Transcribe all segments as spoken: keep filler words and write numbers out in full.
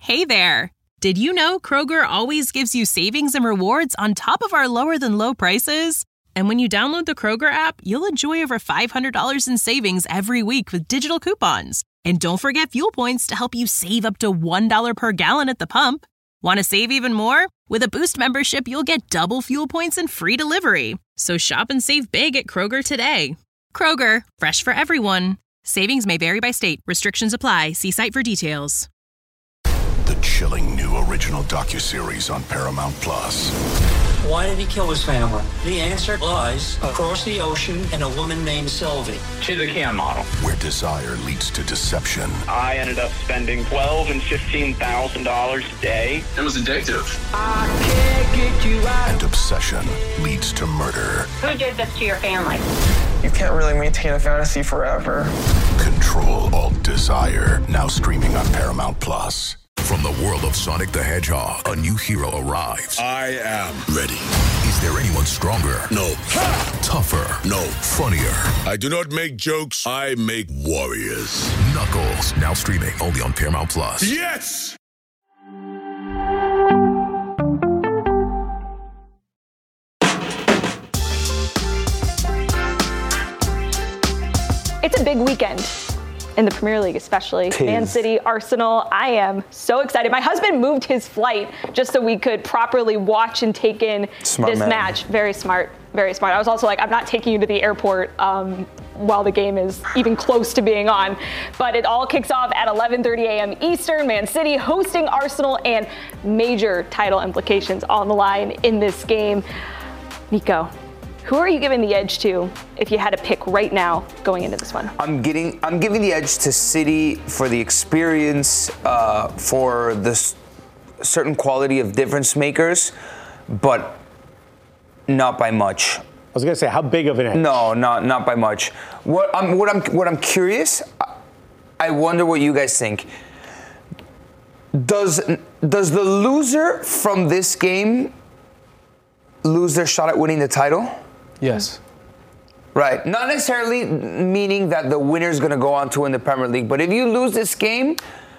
Hey there! Did you know Kroger always gives you savings and rewards on top of our lower-than-low prices? And when you download the Kroger app, you'll enjoy over five hundred dollars in savings every week with digital coupons. And don't forget fuel points to help you save up to one dollar per gallon at the pump. Want to save even more? With a Boost membership, you'll get double fuel points and free delivery. So shop and save big at Kroger today. Kroger, fresh for everyone. Savings may vary by state. Restrictions apply. See site for details. The chilling new original docuseries on Paramount Plus. Why did he kill his family? The answer lies across the ocean in a woman named Sylvie. She's a Can model. Where desire leads to deception. I ended up spending twelve and fifteen thousand dollars a day. It was addictive. I can't get you out. And obsession leads to murder. Who did this to your family? You can't really maintain a fantasy forever. Control Alt Desire. Now streaming on Paramount Plus. From the world of Sonic the Hedgehog, a new hero arrives. I am ready. Is there anyone stronger? No. Ha! Tougher? No. Funnier? I do not make jokes, I make warriors. Knuckles, now streaming only on Paramount Plus. Yes! It's a big weekend. In the Premier League, especially. Tis. Man City, Arsenal. I am so excited. My husband moved his flight just so we could properly watch and take in smart this man. match. Very smart, very smart. I was also like, I'm not taking you to the airport um, while the game is even close to being on. But it all kicks off at eleven thirty a.m. Eastern. Man City hosting Arsenal, and major title implications on the line in this game. Nico, who are you giving the edge to if you had to pick right now going into this one? I'm getting, I'm giving the edge to City for the experience, uh, for this certain quality of difference makers, but not by much. I was gonna say, how big of an edge? No, not not by much. What I'm, what I'm, what I'm curious. I wonder what you guys think. Does does the loser from this game lose their shot at winning the title? Yes. Right. Not necessarily meaning that the winner is going to go on to win the Premier League, but if you lose this game,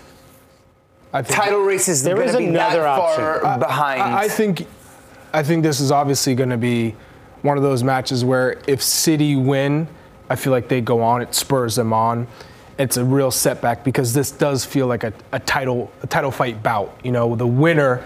I think title race is going to be that far I, behind. I, I think, I think this is obviously going to be one of those matches where if City win, I feel like they go on. It spurs them on. It's a real setback because this does feel like a, a title a title fight bout. You know, the winner.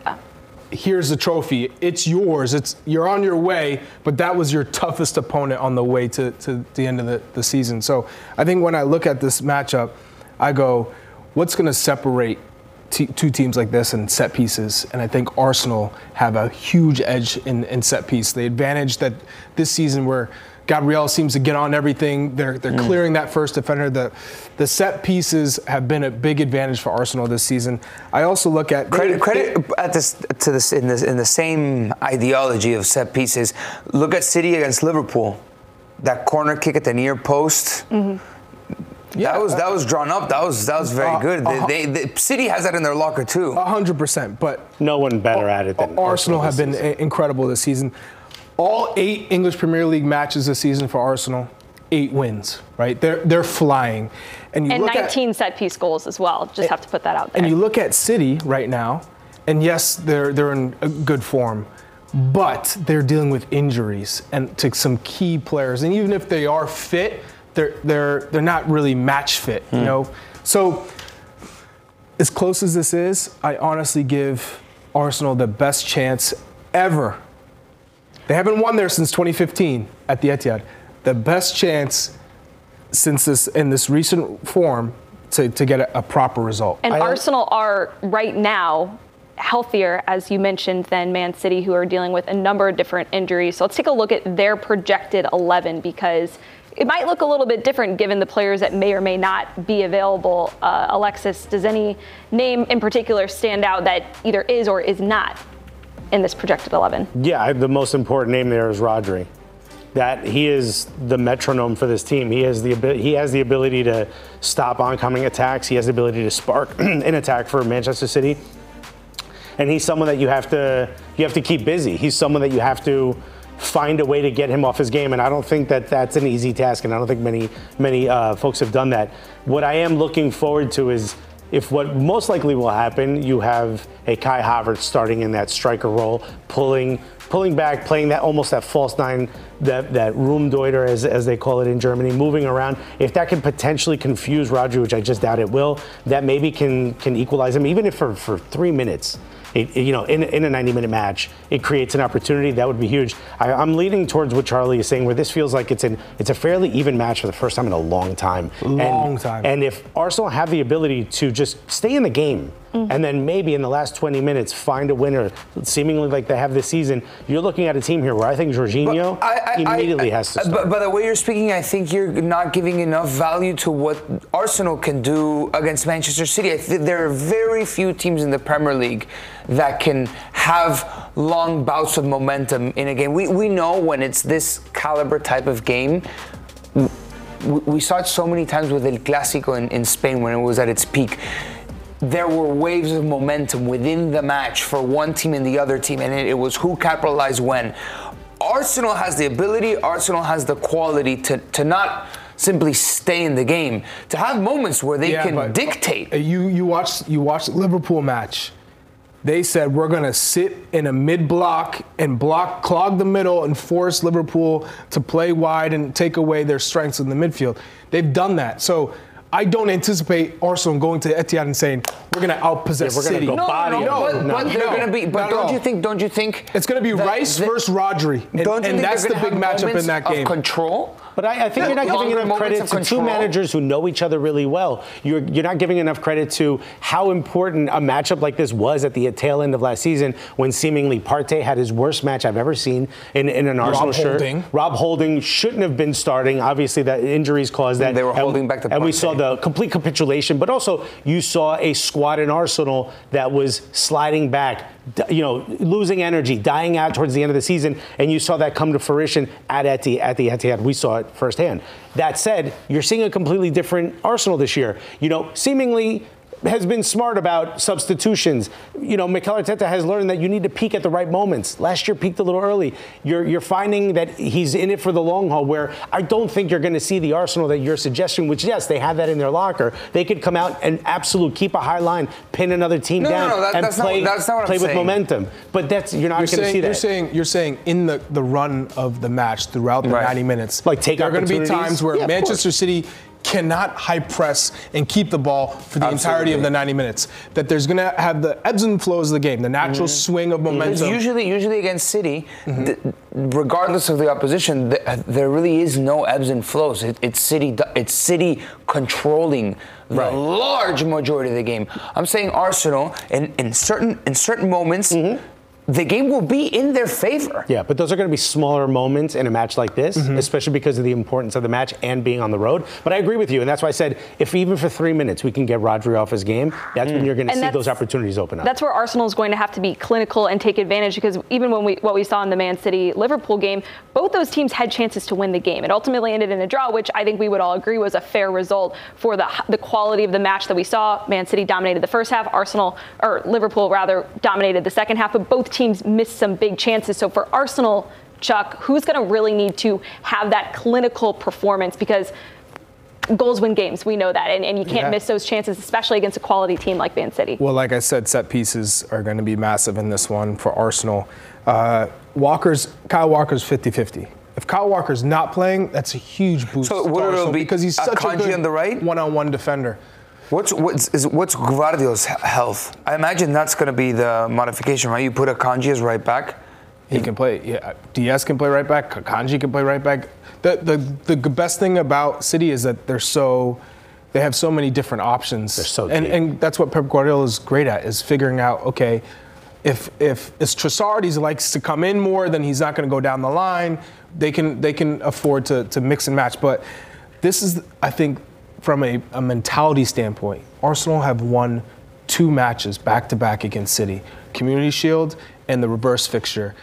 Here's the trophy. It's yours. It's you're on your way, but that was your toughest opponent on the way to, to the end of the, the season. So I think when I look at this matchup, I go, what's going to separate t- two teams like this in set pieces? And I think Arsenal have a huge edge in, in set piece. The advantage that this season where Gabriel seems to get on everything. They're they're mm. clearing that first defender. The the set pieces have been a big advantage for Arsenal this season. I also look at credit credit at this to this in this in the same ideology of set pieces. Look at City against Liverpool. That corner kick at the near post. Mm-hmm. Yeah, that was that was drawn up. That was that was very uh, good. Uh, they, they, the City has that in their locker too. A hundred percent. But no one better uh, at it than Arsenal. Arsenal have been season. incredible this season. All eight English Premier League matches this season for Arsenal, eight wins, right? They're they're flying. And, you and look nineteen at, set-piece goals as well. Just have to put that out there. And you look at City right now, and yes, they're they're in a good form, but they're dealing with injuries and to some key players. And even if they are fit, they're they're they're not really match fit, hmm. you know? So as close as this is, I honestly give Arsenal the best chance ever. They haven't won there since twenty fifteen at the Etihad. The best chance since this in this recent form to, to get a, a proper result. And I Arsenal are right now healthier, as you mentioned, than Man City, who are dealing with a number of different injuries. So let's take a look at their projected eleven, because it might look a little bit different given the players that may or may not be available. Uh, Alexis, does any name in particular stand out that either is or is not in this projected eleven? Yeah, the most important name there is Rodri. That he is the metronome for this team. He has the ability. He has the ability to stop oncoming attacks. He has the ability to spark an attack for Manchester City. And he's someone that you have to you have to keep busy. He's someone that you have to find a way to get him off his game. And I don't think that that's an easy task. And I don't think many many uh, folks have done that. What I am looking forward to is if what most likely will happen, you have a Kai Havertz starting in that striker role, pulling pulling back, playing that almost that false nine, that that Raumdeuter as as they call it in Germany, moving around. If that can potentially confuse Rodri, which I just doubt it will, that maybe can can equalize him, even if for, for three minutes. It, you know, in, in a ninety-minute match, it creates an opportunity that would be huge. I, I'm leaning towards what Charlie is saying, where this feels like it's an it's a fairly even match for the first time in a long time. Long and, time. And if Arsenal have the ability to just stay in the game, mm-hmm. and then maybe in the last twenty minutes find a winner, seemingly like they have this season, you're looking at a team here where I think Jorginho I, I, immediately I, I, has to start. But by the way you're speaking, I think you're not giving enough value to what Arsenal can do against Manchester City. I think there are very few teams in the Premier League that can have long bouts of momentum in a game. We we know when it's this caliber type of game. We, we saw it so many times with El Clásico in, in Spain when it was at its peak. There were waves of momentum within the match for one team and the other team, and it, it was who capitalized when. Arsenal has the ability, Arsenal has the quality to, to not simply stay in the game, to have moments where they yeah, can dictate. You you watch you watch the Liverpool match. They said we're going to sit in a mid-block and block, clog the middle and force Liverpool to play wide and take away their strengths in the midfield. They've done that. So I don't anticipate Arsenal going to Etihad and saying we're going to outpossess yeah, we're City. Go no, body no, no, but, no, but they're no, going to be. But don't you think? Don't you think? It's going to be Rice the, versus Rodri, and, don't you and think that's the big matchup in that game. Of control. But I, I think you're not giving enough credit to two managers who know each other really well. You're you're not giving enough credit to how important a matchup like this was at the tail end of last season, when seemingly Partey had his worst match I've ever seen in, in an Arsenal Rob shirt. Holding. Rob Holding shouldn't have been starting. Obviously, that injuries caused that. And they were holding and, back the Partey. And we saw the complete capitulation. But also, you saw a squad in Arsenal that was sliding back, you know, losing energy, dying out towards the end of the season, and you saw that come to fruition at Etihad. At the Etihad, we saw it firsthand. That said, you're seeing a completely different Arsenal this year. You know, seemingly has been smart about substitutions. You know, Mikel Arteta has learned that you need to peak at the right moments. Last year peaked a little early. You're you're finding that he's in it for the long haul, where I don't think you're going to see the Arsenal that you're suggesting, which, yes, they have that in their locker. They could come out and absolute keep a high line, pin another team no, down, no, no, that, and that's play, not, that's not what play I'm with saying. momentum. But that's you're not going to see that. You're saying, you're saying in the, the run of the match throughout the right. ninety minutes, like take there are going to be opportunities. times where Yeah, Manchester City cannot high press and keep the ball for the Absolutely. entirety of the ninety minutes. That there's going to have the ebbs and flows of the game, the natural mm-hmm. swing of momentum. Because usually, usually against City, mm-hmm. th- regardless of the opposition, th- there really is no ebbs and flows. It, it's City, it's City controlling the right. large majority of the game. I'm saying Arsenal, in, in certain in certain moments. Mm-hmm. The game will be in their favor. Yeah, but those are going to be smaller moments in a match like this, mm-hmm. especially because of the importance of the match and being on the road. But I agree with you, and that's why I said if even for three minutes we can get Rodri off his game, that's mm. when you're going to see those opportunities open up. That's where Arsenal is going to have to be clinical and take advantage, because even when we what we saw in the Man City-Liverpool game, both those teams had chances to win the game. It ultimately ended in a draw, which I think we would all agree was a fair result for the the quality of the match that we saw. Man City dominated the first half, Arsenal, or Liverpool rather, dominated the second half, but both teams missed some big chances. So for Arsenal, Chuck, who's going to really need to have that clinical performance? Because goals win games. We know that. And, and you can't yeah. miss those chances, especially against a quality team like Man City. Well, like I said, set pieces are going to be massive in this one for Arsenal. Uh, Walker's, Kyle Walker's fifty-fifty. If Kyle Walker's not playing, that's a huge boost. So what will it be? Because he's such Akanji a good on the right? one-on-one defender. What's what's is, what's Gvardiol's health? I imagine that's going to be the modification, right? You put Akanji as right back. He can play. Yeah, Diaz can play right back. Akanji can play right back. The, the the best thing about City is that they're so they have so many different options. They're so and deep. and that's what Pep Guardiola is great at, is figuring out, okay, if if it's Trossard, he likes to come in more, then he's not going to go down the line. They can they can afford to to mix and match. But this is, I think, from a, a mentality standpoint, Arsenal have won two matches back-to-back against City, Community Shield and the reverse fixture.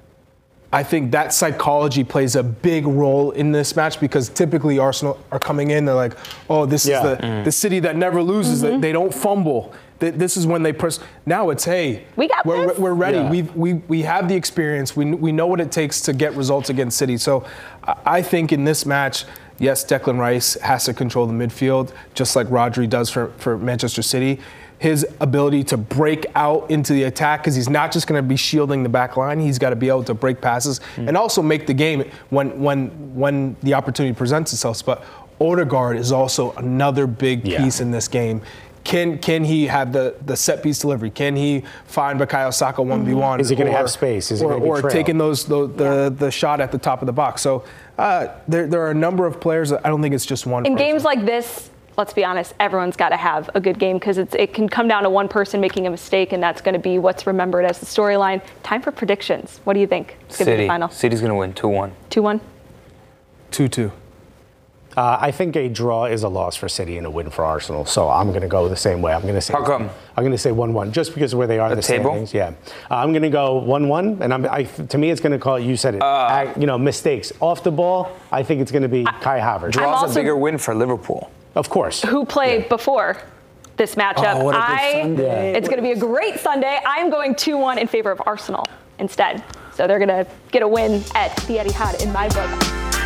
I think that psychology plays a big role in this match, because typically Arsenal are coming in, they're like, oh, this yeah. is the, mm. the City that never loses, mm-hmm. they don't fumble. This is when they press. Now it's, hey, we got we're, this. we're ready. Yeah. We we we have the experience. We we know what it takes to get results against City. So I think in this match, Yes, Declan Rice has to control the midfield, just like Rodri does for, for Manchester City. His ability to break out into the attack, because he's not just going to be shielding the back line, he's got to be able to break passes mm. and also make the game when when when the opportunity presents itself. But Odegaard is also another big yeah. piece in this game. Can can he have the, the set piece delivery? Can he find Bukayo Saka one v one? Is he going to have space? Is or, he or taking those the the, yeah. the shot at the top of the box? So uh, there there are a number of players. I don't think it's just one. In person. games like this, let's be honest, everyone's got to have a good game, because it can come down to one person making a mistake, and that's going to be what's remembered as the storyline. Time for predictions. What do you think? It's going to be the final. City's going to win two one. two one? two two. Uh, I think a draw is a loss for City and a win for Arsenal. So I'm going to go the same way. I'm going to say. How come? I'm going to say one one, just because of where they are in the, the table. Standings. Yeah, uh, I'm going to go one one, and I'm. I, to me, it's going to call. You said it. Uh, act, you know, mistakes off the ball. I think it's going to be I, Kai Havertz. Draw's also, a bigger win for Liverpool. Of course. Who played yeah. before this matchup? Oh, what a good I, Sunday. It's going to be a great Sunday. I'm going two one in favor of Arsenal instead. So they're going to get a win at the Etihad in my book.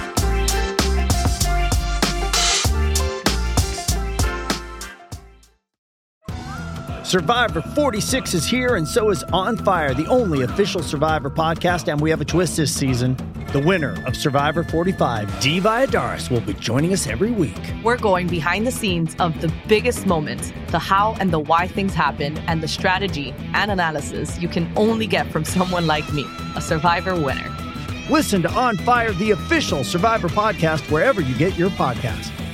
Survivor forty-six is here, and so is On Fire, the only official Survivor podcast, and we have a twist this season. The winner of Survivor forty-five, Dee Valladares, will be joining us every week. We're going behind the scenes of the biggest moments, the how and the why things happen, and the strategy and analysis you can only get from someone like me, a Survivor winner. Listen to On Fire, the official Survivor podcast, wherever you get your podcasts.